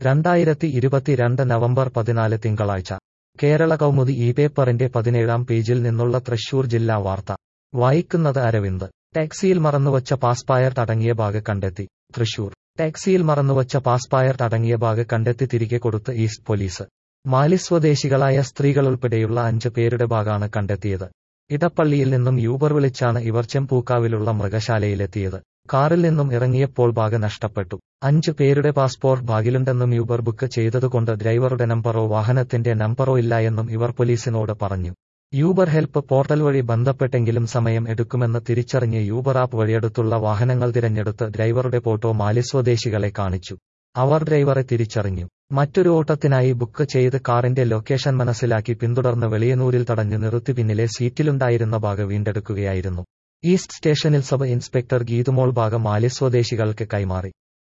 2022 November 14 തിങ്കളാഴ്ച കേരള കൗമുദി ഈ പേപ്പറിന്റെ 17-ാം പേജിൽ നിന്നുള്ള തൃശൂർ ജില്ലാ വാർത്ത വായിക്കുന്നത് അരവിന്ദ്. ടാക്സിയിൽ മറന്നുവച്ച പാസ്പോർട്ട് അടങ്ങിയ ബാഗ് കണ്ടെത്തി. തൃശൂർ ടാക്സിയിൽ മറന്നുവച്ച പാസ്പോർട്ട് അടങ്ങിയ ബാഗ് കണ്ടെത്തി തിരികെ കൊടുത്ത് ഈസ്റ്റ് പോലീസ്. മാലി സ്വദേശികളായ സ്ത്രീകളുൾപ്പെടെയുള്ള 5 പേരുടെ ബാഗാണ് കണ്ടെത്തിയത്. ഇടപ്പള്ളിയിൽ നിന്നും യൂബർ വിളിച്ചാണ് ഇവർ ചെമ്പൂക്കാവിലുള്ള മൃഗശാലയിലെത്തിയത്. കാറിൽ നിന്നും ഇറങ്ങിയപ്പോൾ ബാഗ് നഷ്ടപ്പെട്ടു. 5 പേരുടെ പാസ്പോർട്ട് ബാഗിലുണ്ടെന്നും യൂബർ ബുക്ക് ചെയ്തതുകൊണ്ട് ഡ്രൈവറുടെ നമ്പറോ വാഹനത്തിന്റെ നമ്പറോ ഇല്ല എന്നും ഇവർ പോലീസിനോട് പറഞ്ഞു. യൂബർ ഹെൽപ്പ് പോർട്ടൽ വഴി ബന്ധപ്പെട്ടെങ്കിലും സമയം എടുക്കുമെന്ന് തിരിച്ചറിഞ്ഞ് യൂബർ ആപ്പ് വഴി അടുത്തുള്ള വാഹനങ്ങൾ തിരഞ്ഞെടുത്ത് ഡ്രൈവറുടെ ഫോട്ടോ മാലി സ്വദേശികളെ കാണിച്ചു. അവർ ഡ്രൈവറെ തിരിച്ചറിഞ്ഞു. മറ്റൊരു ഓട്ടത്തിനായി ബുക്ക് ചെയ്ത് കാറിന്റെ ലൊക്കേഷൻ മനസ്സിലാക്കി പിന്തുടർന്ന് വെളിയനൂരിൽ തടഞ്ഞു നിർത്തി പിന്നിലെ സീറ്റിലുണ്ടായിരുന്ന ബാഗ് വീണ്ടെടുക്കുകയായിരുന്നു. ഈസ്റ്റ് സ്റ്റേഷനിൽ സബ് ഇൻസ്പെക്ടർ ഗീതുമോൾ ബാഗ് മാലി സ്വദേശികൾക്ക് കൈമാറി.